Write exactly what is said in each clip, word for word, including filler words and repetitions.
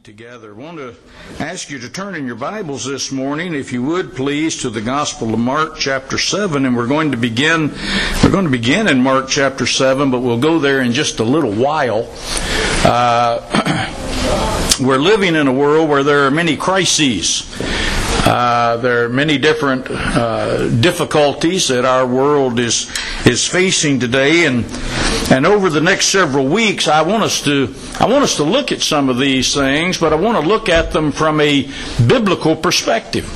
Together. I want to ask you to turn in your Bibles this morning, if you would please, to the Gospel of Mark chapter seven, and we're going to begin we're going to begin in Mark chapter seven, but we'll go there in just a little while. Uh, we're living in a world where there are many crises. Uh, there are many different uh, difficulties that our world is is facing today, and and over the next several weeks, I want us to I want us to look at some of these things, but I want to look at them from a biblical perspective.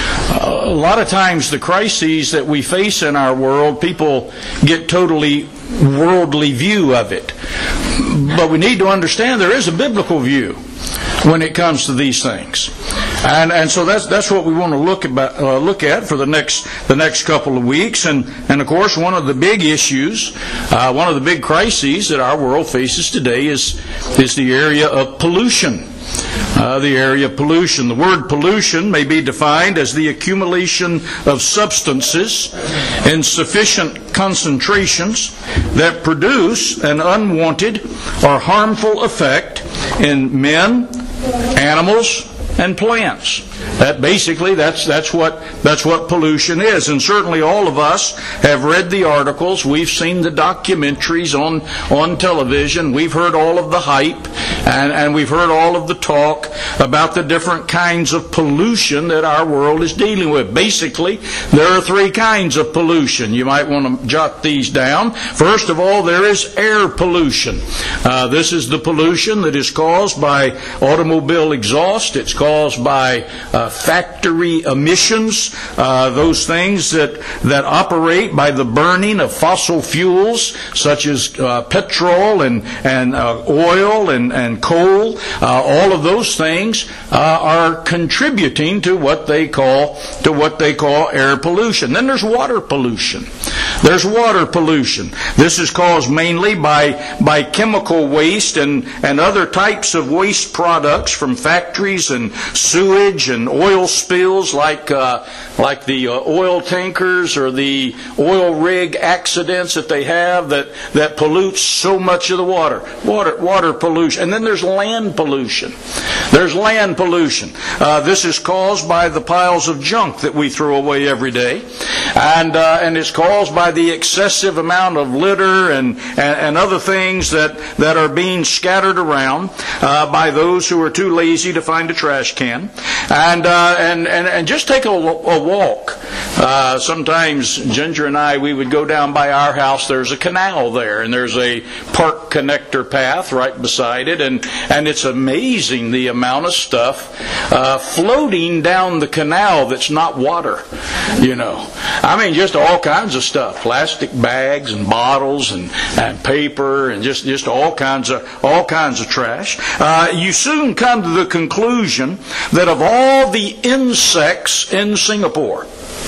Uh, a lot of times, the crises that we face in our world, people get totally worldly view of it, but we need to understand there is a biblical view when it comes to these things, and and so that's that's what we want to look about uh, look at for the next the next couple of weeks, and and of course one of the big issues, uh, one of the big crises that our world faces today is is the area of pollution. Uh, the area of pollution. The word pollution may be defined as the accumulation of substances in sufficient concentrations that produce an unwanted or harmful effect in men, animals, and plants. That basically that's that's what that's what pollution is. And certainly all of us have read the articles, we've seen the documentaries on on television, we've heard all of the hype, and, and we've heard all of the talk about the different kinds of pollution that our world is dealing with. Basically, there are three kinds of pollution. You might want to jot these down. First of all, there is air pollution. Uh, this is the pollution that is caused by automobile exhaust. It's caused by uh, factory emissions, uh, those things that that operate by the burning of fossil fuels such as uh, petrol and and uh, oil and and coal. Uh, all of those things uh, are contributing to what they call to what they call air pollution. Then there's water pollution. There's water pollution. This is caused mainly by by chemical waste and and other types of waste products from factories and sewage and oil spills, like uh, like the uh, oil tankers or the oil rig accidents that they have that that pollutes so much of the water. Water water pollution. And then there's land pollution. There's land pollution. Uh, this is caused by the piles of junk that we throw away every day, and uh, and it's caused by the excessive amount of litter and and, and other things that that are being scattered around uh, by those who are too lazy to find a trash can. And uh, and, and and just take a, a walk. Uh, sometimes Ginger and I, we would go down by our house. There's a canal there, and there's a park connector path right beside it, and and it's amazing the amount of stuff uh, floating down the canal that's not water. You know, I mean, just all kinds of stuff: plastic bags and bottles and, and paper, and just, just all kinds of all kinds of trash. Uh, you soon come to the conclusion that of all the insects in Singapore,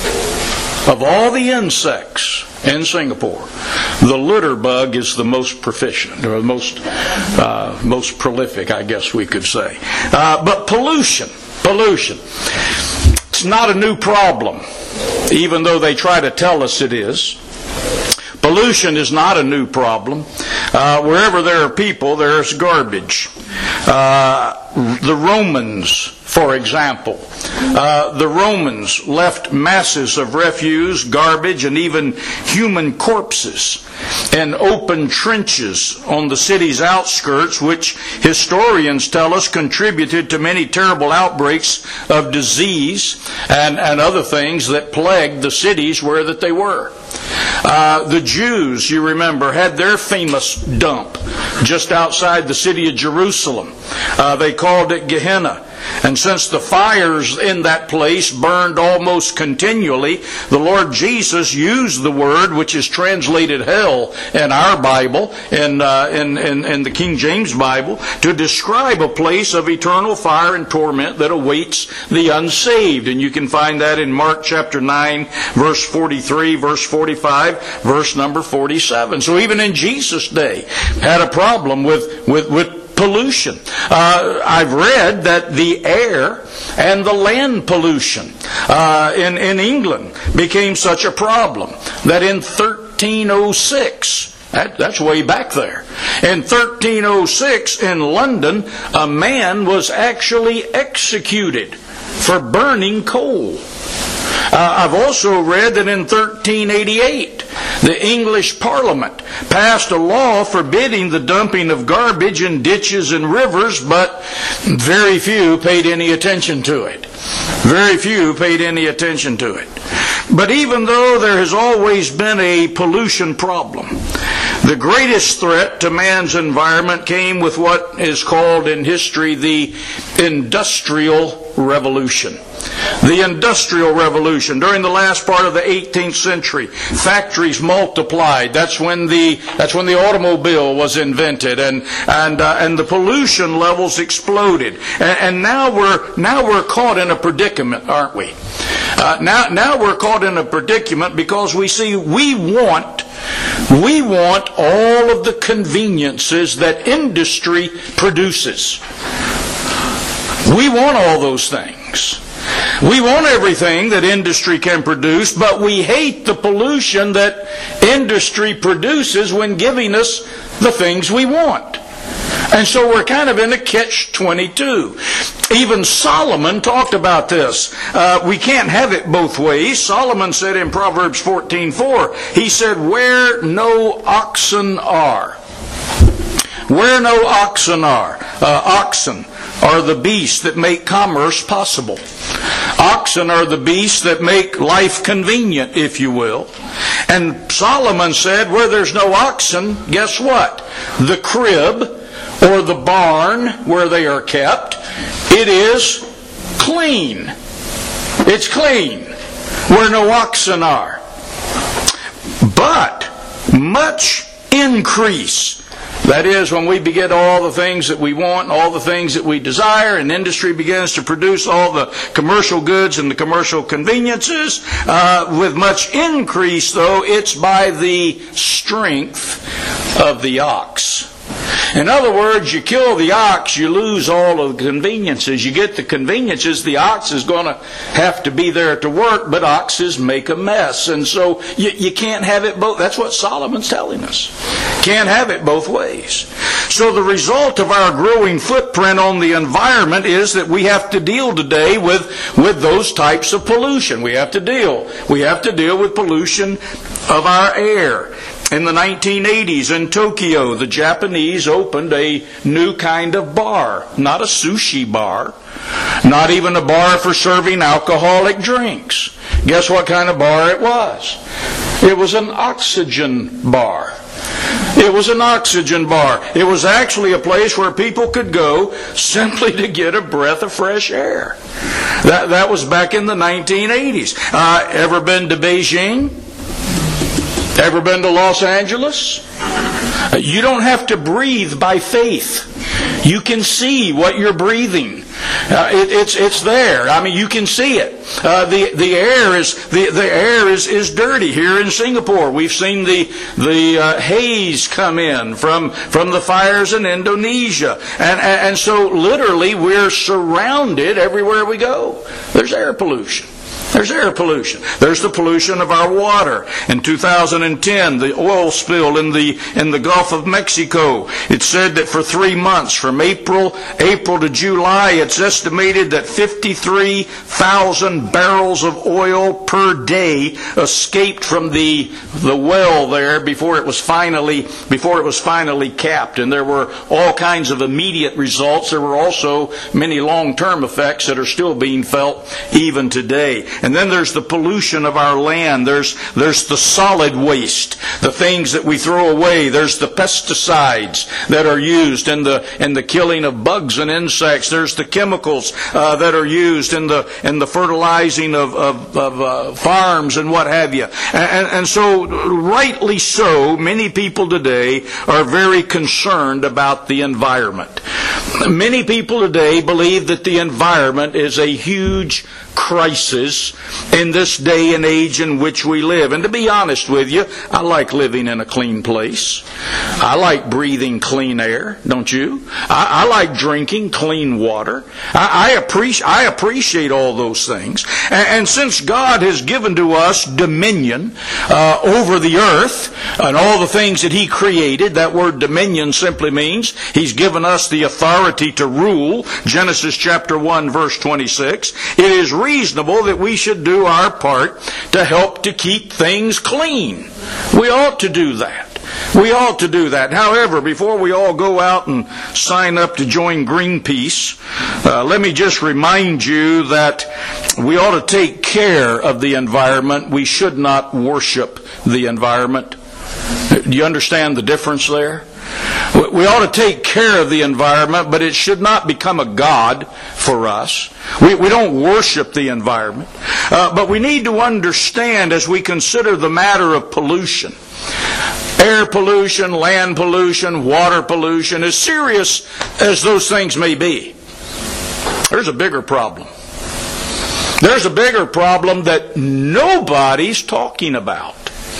of all the insects in Singapore, the litter bug is the most proficient, or the most uh, most prolific, I guess we could say. Uh, but pollution, pollution, it's not a new problem, even though they try to tell us it is. Pollution is not a new problem. Uh, wherever there are people, there's garbage. Uh, the Romans, for example, uh, the Romans left masses of refuse, garbage, and even human corpses in open trenches on the city's outskirts, which historians tell us contributed to many terrible outbreaks of disease and, and other things that plagued the cities where that they were. Uh, the Jews, you remember, had their famous dump just outside the city of Jerusalem. Uh, they called it Gehenna. And since the fires in that place burned almost continually, the Lord Jesus used the word, which is translated hell in our Bible, in, uh, in, in, in the King James Bible, to describe a place of eternal fire and torment that awaits the unsaved. And you can find that in Mark chapter nine, verse forty-three, verse forty-five, verse number forty-seven. So even in Jesus' day, had a problem with, with, with pollution. Uh, I've read that the air and the land pollution uh, in, in England became such a problem that in thirteen oh six That, that's way back there. In thirteen oh six in London, a man was actually executed for burning coal. Uh, I've also read that in thirteen eighty-eight, the English Parliament passed a law forbidding the dumping of garbage in ditches and rivers, but very few paid any attention to it. Very few paid any attention to it. But even though there has always been a pollution problem, the greatest threat to man's environment came with what is called in history the Industrial Revolution. The Industrial Revolution. During the last part of the eighteenth century, factories multiplied. That's when the that's when the automobile was invented, and and uh, and the pollution levels exploded. And, and now we're now we're caught in a predicament, aren't we? Uh, now now we're caught in a predicament because we see we want we want all of the conveniences that industry produces. We want all those things. We want everything that industry can produce, but we hate the pollution that industry produces when giving us the things we want. And so we're kind of in a catch twenty-two. Even Solomon talked about this. Uh, we can't have it both ways. Solomon said in Proverbs fourteen four, he said, where no oxen are, where no oxen are, uh, oxen are the beasts that make commerce possible. Oxen are the beasts that make life convenient, if you will. And Solomon said, where there's no oxen, guess what? The crib or the barn where they are kept, it is clean. It's clean where no oxen are. But much increase, that is, when we get all the things that we want, all the things that we desire, and industry begins to produce all the commercial goods and the commercial conveniences, uh, with much increase, though, it's by the strength of the ox. In other words, you kill the ox, you lose all of the conveniences. You get the conveniences, the ox is going to have to be there to work, but oxes make a mess. And so you, you can't have it both. That's what Solomon's telling us. Can't have it both ways. So the result of our growing footprint on the environment is that we have to deal today with, with those types of pollution. We have to deal. We have to deal with pollution of our air. In the nineteen eighties in Tokyo, the Japanese opened a new kind of bar. Not a sushi bar. Not even a bar for serving alcoholic drinks. Guess what kind of bar it was? It was an oxygen bar. It was an oxygen bar. It was actually a place where people could go simply to get a breath of fresh air. That, that was back in the nineteen eighties. Uh, ever been to Beijing? Ever been to Los Angeles? You don't have to breathe by faith. You can see what you're breathing. Uh, it, it's it's there. I mean, you can see it. Uh, the the air is the the air is, is dirty here in Singapore. We've seen the the uh, haze come in from from the fires in Indonesia, and, and and so literally we're surrounded everywhere we go. There's air pollution. There's air pollution. There's the pollution of our water. In two thousand ten, the oil spill in the in the Gulf of Mexico. It said that for three months, from April April to July, it's estimated that fifty-three thousand barrels of oil per day escaped from the the well there before it was finally before it was finally capped. And there were all kinds of immediate results. There were also many long-term effects that are still being felt even today. And then there's the pollution of our land. There's there's the solid waste, the things that we throw away. There's the pesticides that are used in the in the killing of bugs and insects. There's the chemicals uh, that are used in the in the fertilizing of of, of uh, farms and what have you. And, and so, rightly so, many people today are very concerned about the environment. Many people today believe that the environment is a huge crisis is in this day and age in which we live. And to be honest with you, I like living in a clean place. I like breathing clean air, don't you? I, I like drinking clean water. I, I, appreciate, I appreciate all those things. And, and since God has given to us dominion uh, over the earth and all the things that He created, that word dominion simply means He's given us the authority to rule. Genesis chapter one, verse twenty-six. It is reasonable that we should do our part to help to keep things clean. We ought to do that. We ought to do that. However, before we all go out and sign up to join Greenpeace, uh, let me just remind you that we ought to take care of the environment. We should not worship the environment. Do you understand the difference there? We ought to take care of the environment, but it should not become a god for us. We, we don't worship the environment. Uh, but we need to understand as we consider the matter of pollution. Air pollution, land pollution, water pollution, as serious as those things may be, there's a bigger problem. There's a bigger problem that nobody's talking about.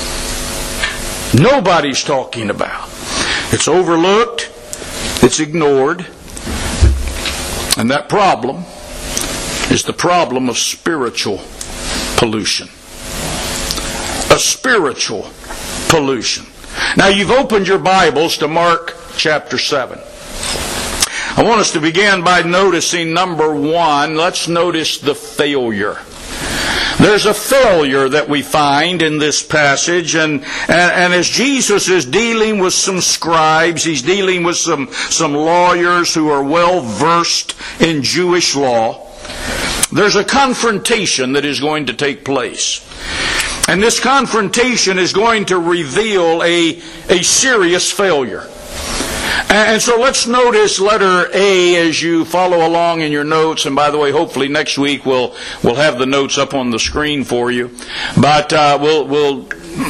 Nobody's talking about. It's overlooked, it's ignored, and that problem is the problem of spiritual pollution. A spiritual pollution. Now you've opened your Bibles to Mark chapter seven. I want us to begin by noticing number one. Let's notice the failure. There's a failure that we find in this passage, and, and, and as Jesus is dealing with some scribes, He's dealing with some, some lawyers who are well versed in Jewish law, there's a confrontation that is going to take place. And this confrontation is going to reveal a, a serious failure. And so let's notice letter A as you follow along in your notes. And by the way, hopefully next week we'll we'll have the notes up on the screen for you. But uh, we'll we'll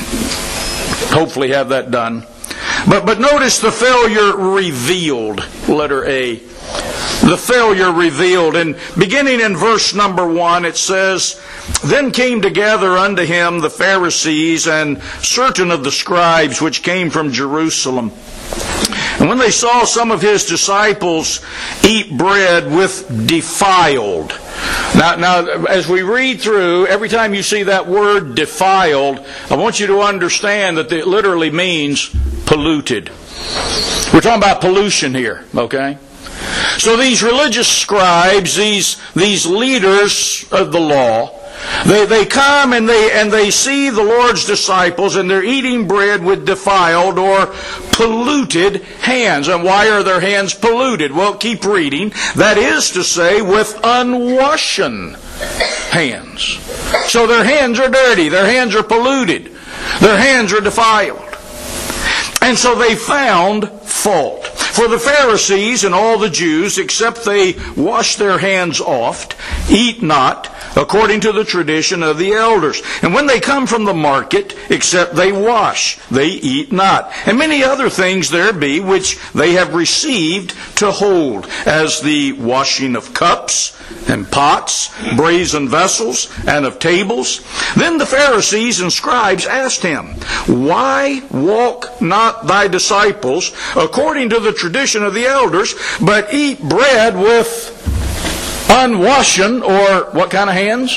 hopefully have that done. But but notice the failure revealed. Letter A. The failure revealed. And beginning in verse number one, it says, "Then came together unto him the Pharisees and certain of the scribes which came from Jerusalem. And when they saw some of his disciples eat bread with defiled." Now, now, as we read through, every time you see that word defiled, I want you to understand that it literally means polluted. We're talking about pollution here, okay? So these religious scribes, these, these leaders of the law, They, they come and they, and they see the Lord's disciples and they're eating bread with defiled or polluted hands. And why are their hands polluted? Well, keep reading. That is to say, with unwashen hands. So their hands are dirty. Their hands are polluted. Their hands are defiled. And so they found fault. For the Pharisees and all the Jews, except they wash their hands oft, eat not, according to the tradition of the elders. And when they come from the market, except they wash, they eat not. And many other things there be which they have received to hold, as the washing of cups and pots, brazen vessels, and of tables. Then the Pharisees and scribes asked him, "Why walk not thy disciples according to the tradition of the elders, but eat bread with unwashen," or what kind of hands?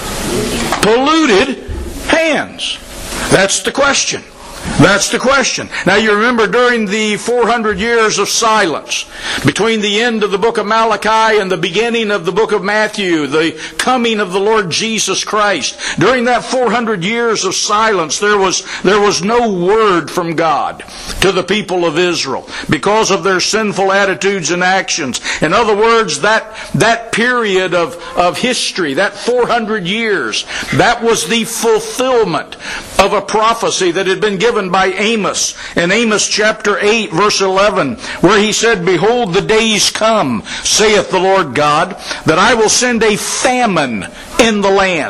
Polluted hands. That's the question. That's the question. Now you remember during the four hundred years of silence, between the end of the book of Malachi and the beginning of the book of Matthew, the coming of the Lord Jesus Christ, during that four hundred years of silence, there was, there was no word from God to the people of Israel because of their sinful attitudes and actions. In other words, that, that period of, of history, that four hundred years, that was the fulfillment of a prophecy that had been given by Amos in Amos chapter eight verse eleven, where he said, "Behold, the days come, saith the Lord God, that I will send a famine in the land,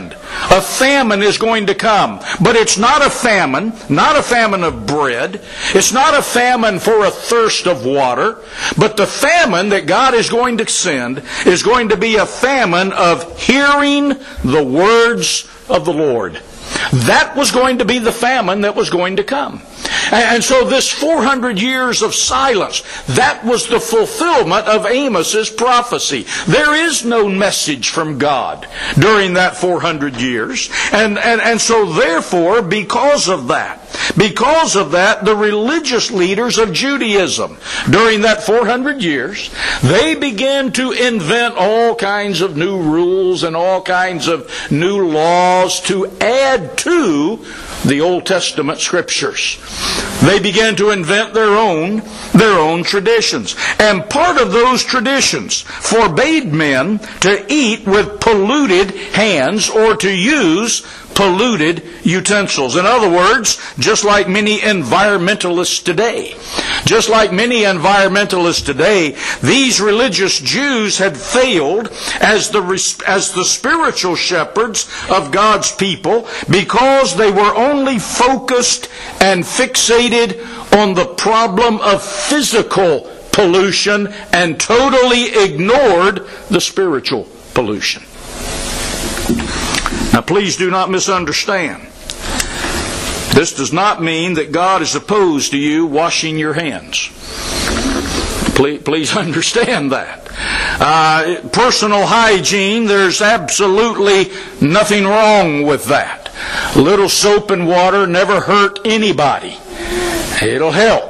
A famine is going to come. But it's not a famine, not a famine of bread. It's not a famine for a thirst of water. But the famine that God is going to send is going to be a famine of hearing the words of the Lord. That was going to be the famine that was going to come. And so this four hundred years of silence, that was the fulfillment of Amos's prophecy. There is no message from God during that four hundred years. And, and, and so therefore, because of that, because of that, the religious leaders of Judaism during that four hundred years, they began to invent all kinds of new rules and all kinds of new laws to add to the Old Testament scriptures. They began to invent their own, their own traditions. And part of those traditions forbade men to eat with polluted hands or to use polluted utensils. In other words, just like many environmentalists today, just like many environmentalists today, these religious Jews had failed as the, as the spiritual shepherds of God's people because they were only focused and fixated on the problem of physical pollution and totally ignored the spiritual pollution. Now, please do not misunderstand. This does not mean that God is opposed to you washing your hands. Please, please understand that. Uh, personal hygiene, there's absolutely nothing wrong with that. A little soap and water never hurt anybody. It'll help.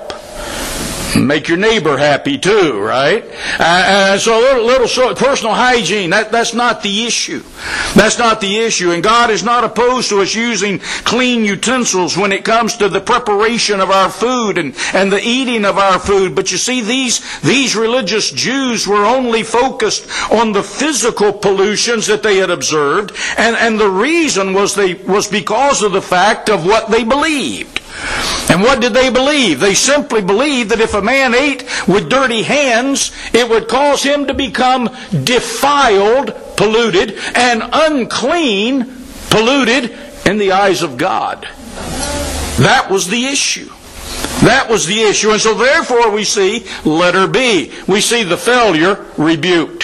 Make your neighbor happy too, right? Uh, so a little, little so, personal hygiene, that, that's not the issue. That's not the issue. And God is not opposed to us using clean utensils when it comes to the preparation of our food and, and the eating of our food. But you see, these, these religious Jews were only focused on the physical pollutions that they had observed. And, and the reason was, they, was because of the fact of what they believed. And what did they believe? They simply believed that if a man ate with dirty hands, it would cause him to become defiled, polluted, and unclean, polluted in the eyes of God. That was the issue. That was the issue. And so therefore we see, letter B, we see the failure rebuked.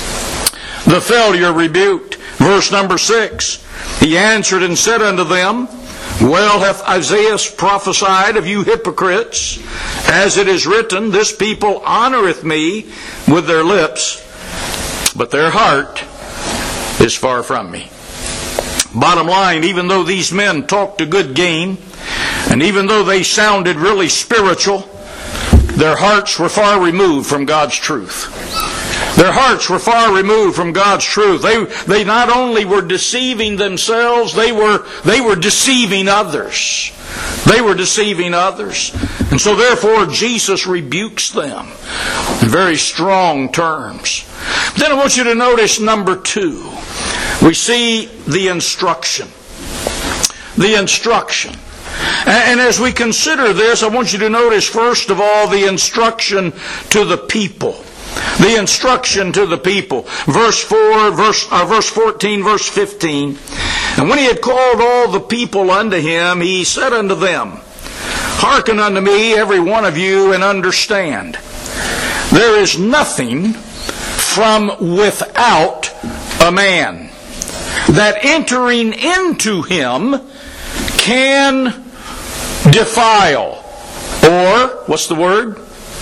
The failure rebuked. Verse number six, he answered and said unto them, Well hath Isaiah prophesied of you hypocrites, as it is written, This people honoreth me with their lips, but their heart is far from me. Bottom line, even though these men talked a good game, and even though they sounded really spiritual, their hearts were far removed from God's truth. Their hearts were far removed from God's truth. They, they not only were deceiving themselves, they were, they were deceiving others. They were deceiving others. And so therefore Jesus rebukes them in very strong terms. Then I want you to notice number two. We see the instruction. The instruction. And as we consider this, I want you to notice first of all the instruction to the people. The instruction to the people. Verse four, verse, uh, verse fourteen, verse fifteen. And when he had called all the people unto him, he said unto them, Hearken unto me, every one of you, and understand. There is nothing from without a man, that entering into him can defile, or, what's the word?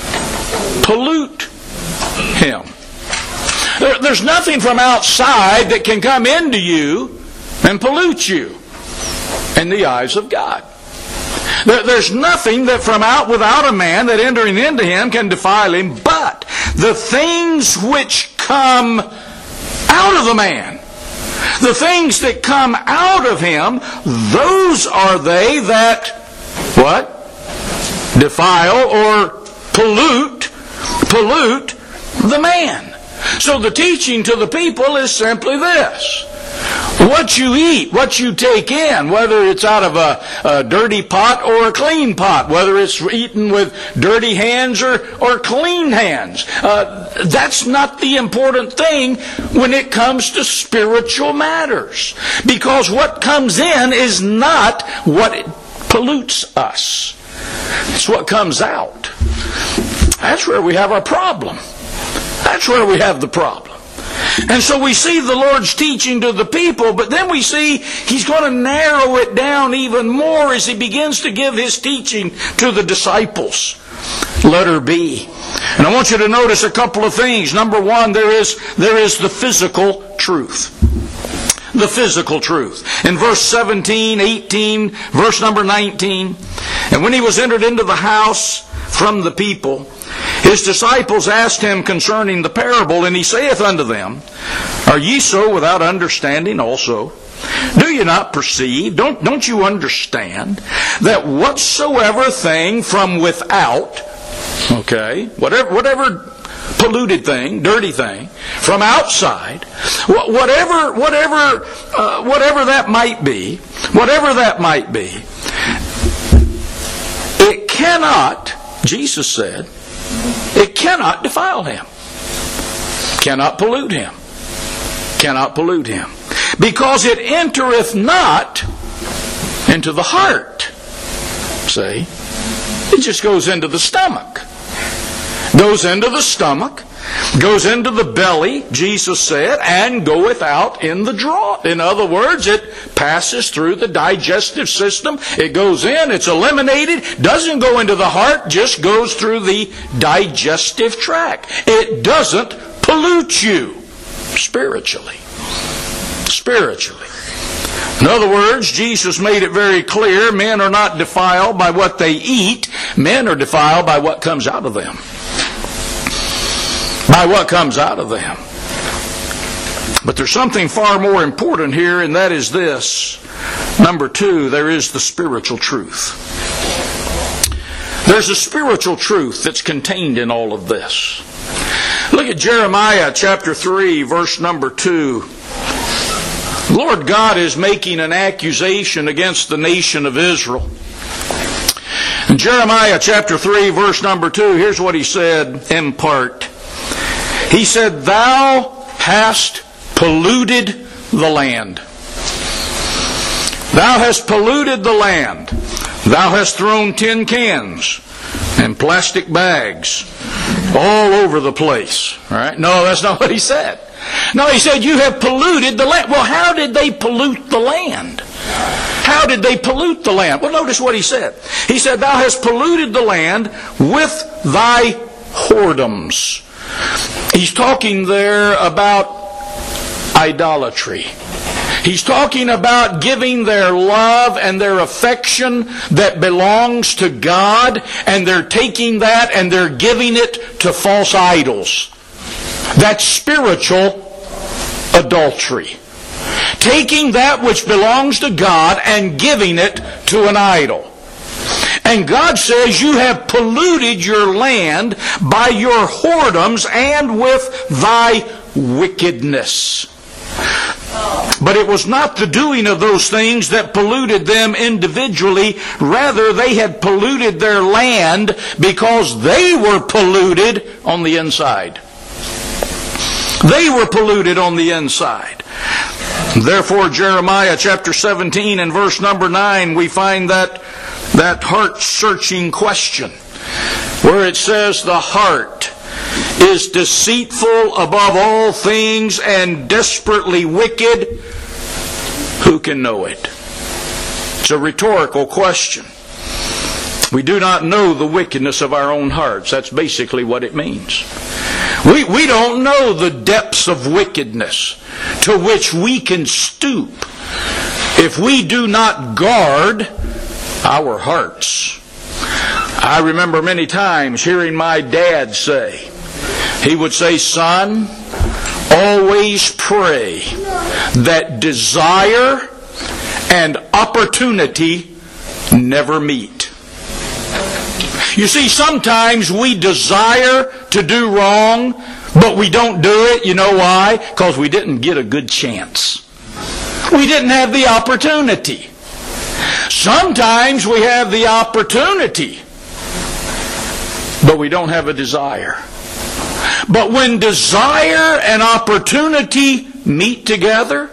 Pollute him. There, there's nothing from outside that can come into you and pollute you in the eyes of God. There, there's nothing that from out without a man that entering into him can defile him, but the things which come out of the man, the things that come out of him, those are they that, what? Defile or pollute, pollute the man. So the teaching to the people is simply this. What you eat, what you take in, whether it's out of a, a dirty pot or a clean pot, whether it's eaten with dirty hands or, or clean hands. Uh, that's not the important thing when it comes to spiritual matters. Because what comes in is not what pollutes us. It's what comes out. That's where we have our problem. That's where we have the problem. And so we see the Lord's teaching to the people, but then we see He's going to narrow it down even more as He begins to give His teaching to the disciples. Letter B. And I want you to notice a couple of things. Number one, there is, there is the physical truth. The physical truth. In verse seventeen, eighteen, verse number nineteen, and when He was entered into the house from the people, His disciples asked Him concerning the parable, and He saith unto them, Are ye so without understanding also? Do you not perceive? Don't, don't you understand that whatsoever thing from without, okay, whatever, whatever polluted thing, dirty thing, from outside, whatever, whatever, uh, whatever that might be, whatever that might be, it cannot, Jesus said, it cannot defile him, cannot pollute him, cannot pollute him, because it entereth not into the heart. See? It just goes into the stomach. Goes into the stomach, goes into the belly, Jesus said, and goeth out in the draught. In other words, it passes through the digestive system. It goes in, it's eliminated, doesn't go into the heart, just goes through the digestive tract. It doesn't pollute you spiritually. Spiritually. In other words, Jesus made it very clear, men are not defiled by what they eat, men are defiled by what comes out of them. By what comes out of them. But there's something far more important here, and that is this. Number two, there is the spiritual truth. There's a spiritual truth that's contained in all of this. Look at Jeremiah chapter three, verse number two. Lord God is making an accusation against the nation of Israel. In Jeremiah chapter three, verse number two, here's what He said in part. He said, Thou hast polluted the land. Thou hast polluted the land. Thou hast thrown tin cans and plastic bags all over the place. All right? No, that's not what He said. No, He said, you have polluted the land. Well, how did they pollute the land? How did they pollute the land? Well, notice what He said. He said, Thou hast polluted the land with thy whoredoms. He's talking there about idolatry. He's talking about giving their love and their affection that belongs to God, and they're taking that and they're giving it to false idols. That's spiritual adultery. Taking that which belongs to God and giving it to an idol. And God says, you have polluted your land by your whoredoms and with thy wickedness. But it was not the doing of those things that polluted them individually. Rather, they had polluted their land because they were polluted on the inside. They were polluted on the inside. Therefore, Jeremiah chapter seventeen and verse number nine, we find that that heart-searching question where it says, the heart is deceitful above all things and desperately wicked. Who can know it? It's a rhetorical question. We do not know the wickedness of our own hearts. That's basically what it means. We, we don't know the depths of wickedness to which we can stoop if we do not guard our hearts. I remember many times hearing my dad say, he would say, son, always pray that desire and opportunity never meet. You see, sometimes we desire to do wrong, but we don't do it. You know why? Because we didn't get a good chance. We didn't have the opportunity. Sometimes we have the opportunity, but we don't have a desire. But when desire and opportunity meet together,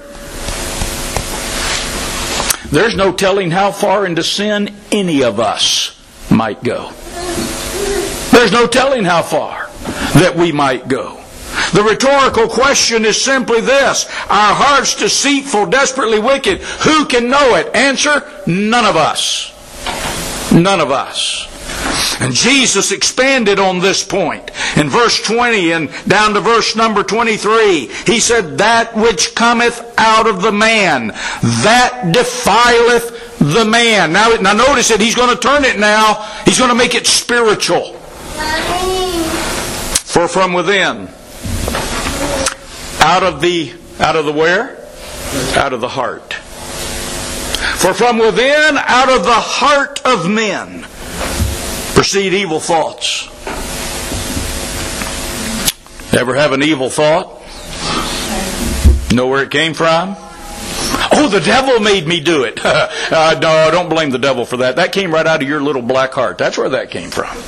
there's no telling how far into sin any of us might go. There's no telling how far that we might go. The rhetorical question is simply this: our hearts deceitful, desperately wicked, who can know it? Answer: none of us. None of us. And Jesus expanded on this point in verse twenty and down to verse number twenty-three. He said, that which cometh out of the man, that defileth the man. Now, now notice it, he's going to turn it now. He's going to make it spiritual. For from within, out of the, out of the where? Out of the heart. For from within, out of the heart of men, proceed evil thoughts. Ever have an evil thought? Know where it came from? Oh, the devil made me do it. uh, no, don't blame the devil for that. That came right out of your little black heart. That's where that came from.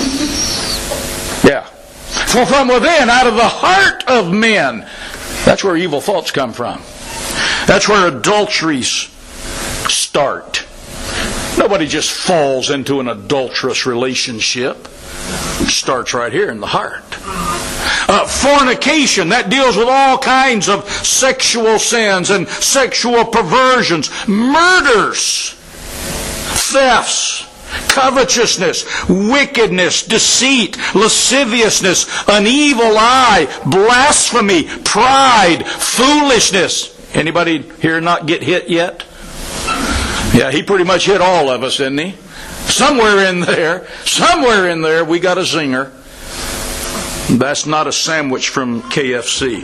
Yeah. For from within, out of the heart of men, that's where evil thoughts come from. That's where adulteries start. Nobody just falls into an adulterous relationship. It starts right here in the heart. Uh, fornication, that deals with all kinds of sexual sins and sexual perversions, murders, thefts, covetousness, wickedness, deceit, lasciviousness, an evil eye, blasphemy, pride, foolishness. Anybody here not get hit yet? Yeah, he pretty much hit all of us, didn't he? Somewhere in there, somewhere in there, we got a zinger. That's not a sandwich from K F C.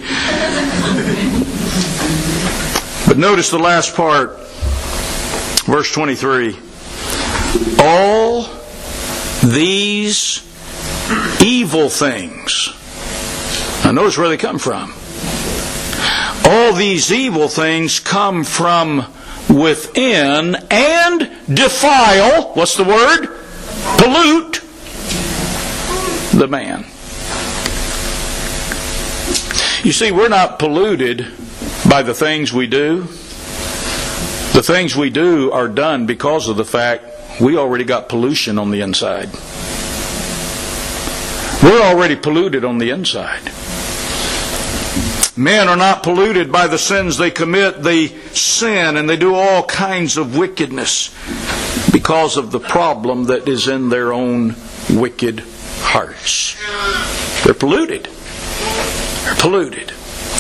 But notice the last part, verse twenty-three. All these evil things. Now notice where they come from. All these evil things come from within and defile, what's the word? Pollute the man. You see, we're not polluted by the things we do. The things we do are done because of the fact we already got pollution on the inside. We're already polluted on the inside. Men are not polluted by the sins they commit. They sin and they do all kinds of wickedness because of the problem that is in their own wicked hearts. They're polluted. They're polluted.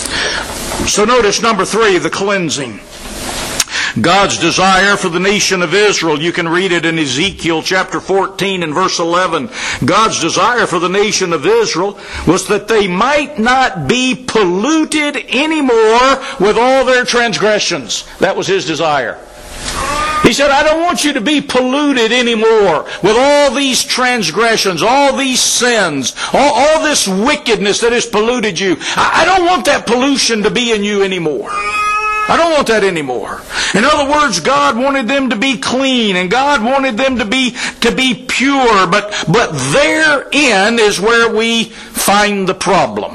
So notice number three, the cleansing. God's desire for the nation of Israel. You can read it in Ezekiel chapter fourteen and verse eleven. God's desire for the nation of Israel was that they might not be polluted anymore with all their transgressions. That was His desire. He said, I don't want you to be polluted anymore with all these transgressions, all these sins, all, all this wickedness that has polluted you. I, I don't want that pollution to be in you anymore. I don't want that anymore. In other words, God wanted them to be clean and God wanted them to be to be pure, but but therein is where we find the problem.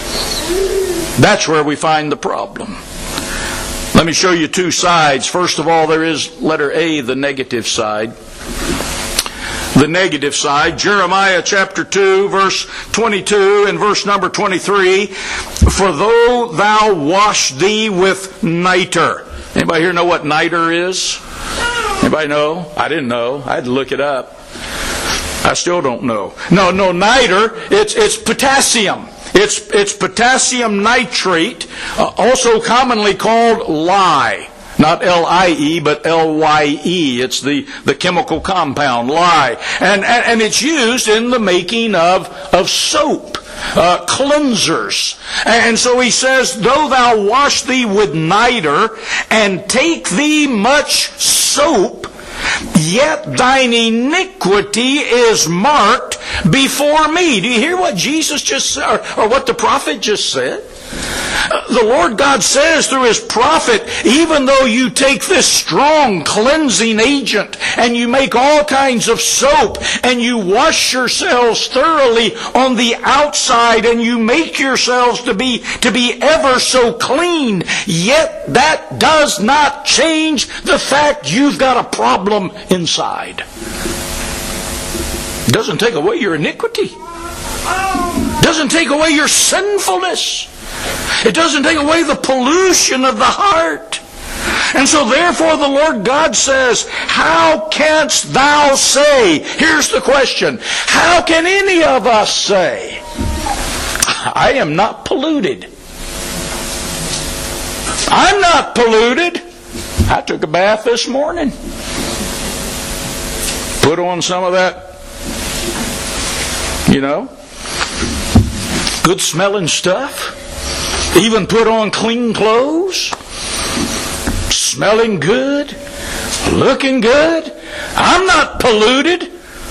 That's where we find the problem. Let me show you two sides. First of all, there is letter A, the negative side. The negative side, Jeremiah chapter two, verse twenty-two and verse number twenty-three. For though thou wash thee with nitre. Anybody here know what nitre is? Anybody know? I didn't know. I had to look it up. I still don't know. No, no, nitre, it's it's potassium. It's it's potassium nitrate, uh, also commonly called lye. Not L I E, but L Y E. It's the, the chemical compound, lye. And, and, and it's used in the making of, of soap, uh, cleansers. And so he says, though thou wash thee with nitre, and take thee much soap, yet thine iniquity is marked before me. Do you hear what Jesus just said, or, or what the prophet just said? The Lord God says through His prophet, even though you take this strong cleansing agent and you make all kinds of soap and you wash yourselves thoroughly on the outside and you make yourselves to be, to be ever so clean, yet that does not change the fact you've got a problem inside. It doesn't take away your iniquity. It doesn't take away your sinfulness. It doesn't take away the pollution of the heart. And so therefore the Lord God says, how canst thou say? Here's the question. How can any of us say, I am not polluted? I'm not polluted. I took a bath this morning. Put on some of that, you know, good smelling stuff. Even put on clean clothes. Smelling good. Looking good. I'm not polluted.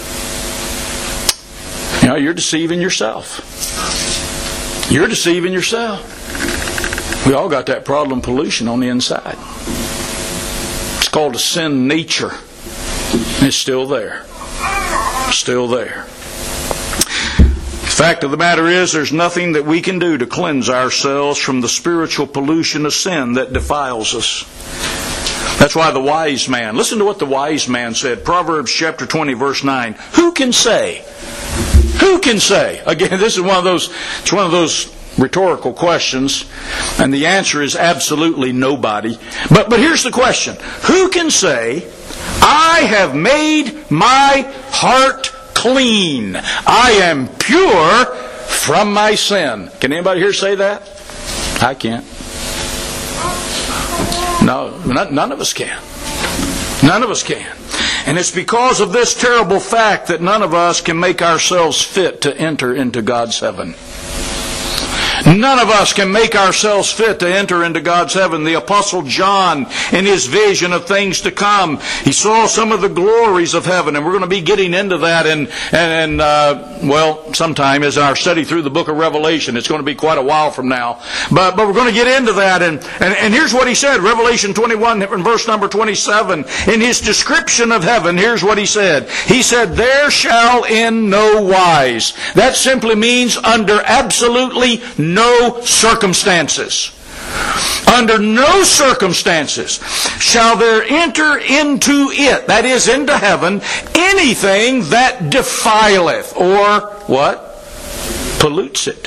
You know, you're deceiving yourself. You're deceiving yourself. We all got that problem, pollution, on the inside. It's called a sin nature. It's still there. Still there. The fact of the matter is, there's nothing that we can do to cleanse ourselves from the spiritual pollution of sin that defiles us. That's why the wise man, listen to what the wise man said, Proverbs chapter twenty, verse nine. Who can say? Who can say? Again, this is one of those, it's one of those rhetorical questions, and the answer is absolutely nobody. But, but here's the question. Who can say, I have made my heart clean. I am pure from my sin. Can anybody here say that? I can't. No, none of us can. None of us can. And it's because of this terrible fact that none of us can make ourselves fit to enter into God's heaven. None of us can make ourselves fit to enter into God's heaven. The Apostle John, in his vision of things to come, he saw some of the glories of heaven, and we're going to be getting into that in, and, and uh, well, sometime as our study through the book of Revelation. It's going to be quite a while from now. But, but we're going to get into that, and, and, and here's what he said, Revelation twenty-one, verse number twenty-seven. In his description of heaven, here's what he said. He said, there shall in no wise. That simply means under absolutely no circumstances. Under no circumstances shall there enter into it, that is, into heaven, anything that defileth, or what? Pollutes it.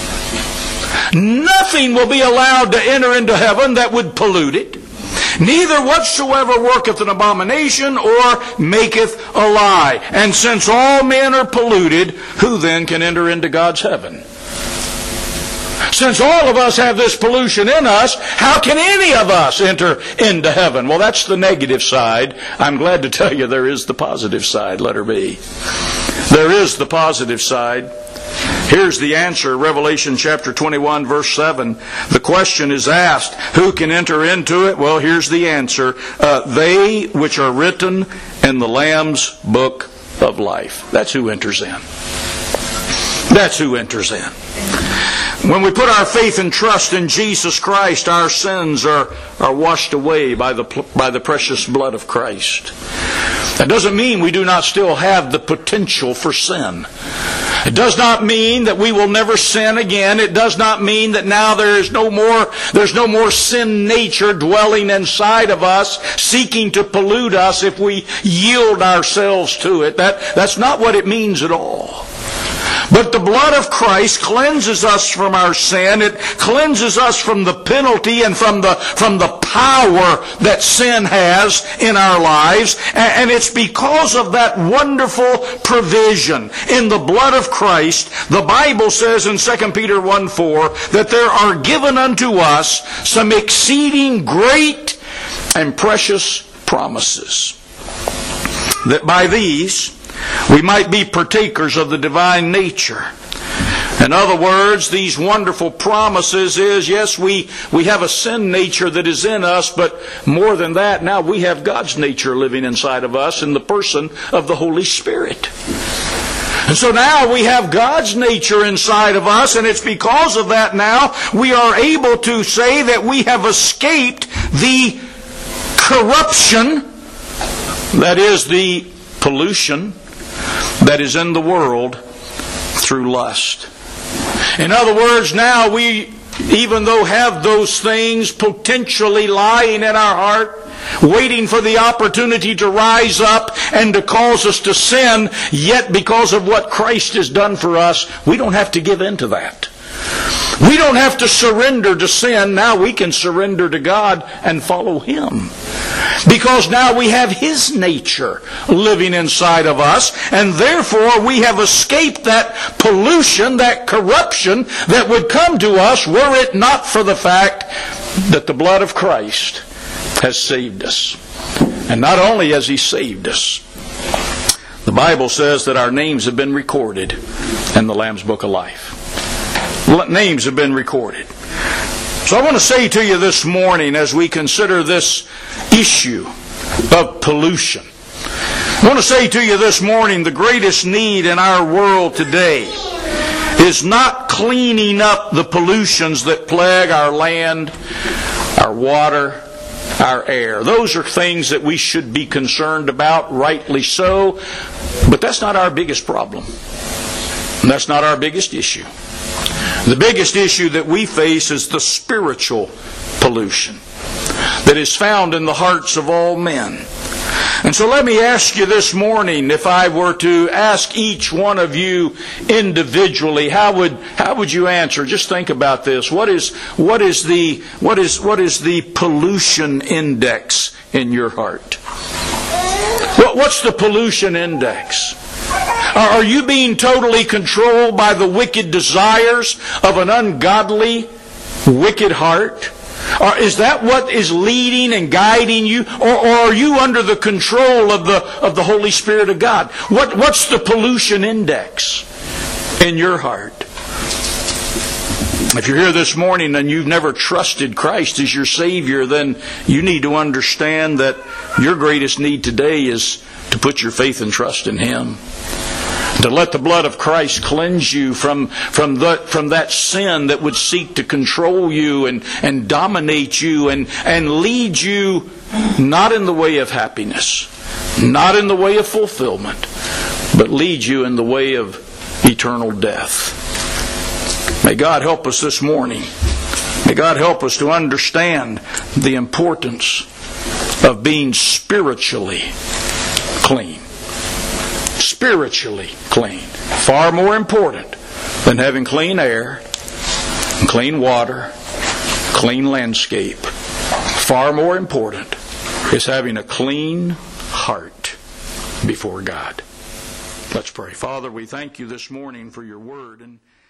Nothing will be allowed to enter into heaven that would pollute it. Neither whatsoever worketh an abomination or maketh a lie. And since all men are polluted, who then can enter into God's heaven? Since all of us have this pollution in us, how can any of us enter into heaven? Well, that's the negative side. I'm glad to tell you there is the positive side, letter B. There is the positive side. Here's the answer, Revelation chapter twenty-one, verse seven. The question is asked, who can enter into it? Well, here's the answer. Uh, they which are written in the Lamb's book of life. That's who enters in. That's who enters in. When we put our faith and trust in Jesus Christ, our sins are, are washed away by the, by the precious blood of Christ. That doesn't mean we do not still have the potential for sin. It does not mean that we will never sin again. It does not mean that now there is no more, there's no more sin nature dwelling inside of us, seeking to pollute us if we yield ourselves to it. That, that's not what it means at all. But the blood of Christ cleanses us from our sin. It cleanses us from the penalty and from the, from the power that sin has in our lives. And it's because of that wonderful provision in the blood of Christ. The Bible says in Second Peter one four that there are given unto us some exceeding great and precious promises, that by these we might be partakers of the divine nature. In other words, these wonderful promises is, yes, we, we have a sin nature that is in us, but more than that, now we have God's nature living inside of us in the person of the Holy Spirit. And so now we have God's nature inside of us, and it's because of that now we are able to say that we have escaped the corruption, that is the pollution, that is in the world through lust. In other words, now we, even though have those things potentially lying in our heart, waiting for the opportunity to rise up and to cause us to sin, yet because of what Christ has done for us, we don't have to give in to that. We don't have to surrender to sin. Now we can surrender to God and follow Him. Because now we have His nature living inside of us, and therefore we have escaped that pollution, that corruption that would come to us were it not for the fact that the blood of Christ has saved us. And not only has He saved us, the Bible says that our names have been recorded in the Lamb's Book of Life. Names have been recorded. So I want to say to you this morning, as we consider this issue of pollution, I want to say to you this morning, the greatest need in our world today is not cleaning up the pollutions that plague our land, our water, our air. Those are things that we should be concerned about, rightly so, but that's not our biggest problem. And that's not our biggest issue. The biggest issue that we face is the spiritual pollution that is found in the hearts of all men. And so let me ask you this morning, if I were to ask each one of you individually, how would how would you answer? Just think about this. What is what is the what is what is the pollution index in your heart? What, what's the pollution index? Are you being totally controlled by the wicked desires of an ungodly, wicked heart? Or is that what is leading and guiding you? Or, or are you under the control of the of the Holy Spirit of God? What, what's the pollution index in your heart? If you're here this morning and you've never trusted Christ as your Savior, then you need to understand that your greatest need today is to put your faith and trust in Him. To let the blood of Christ cleanse you from, from, the, from that sin that would seek to control you and, and dominate you and, and lead you not in the way of happiness, not in the way of fulfillment, but lead you in the way of eternal death. May God help us this morning. May God help us to understand the importance of being spiritually clean. Spiritually clean. Far more important than having clean air, clean water, clean landscape. Far more important is having a clean heart before God. Let's pray. Father, we thank you this morning for your word, and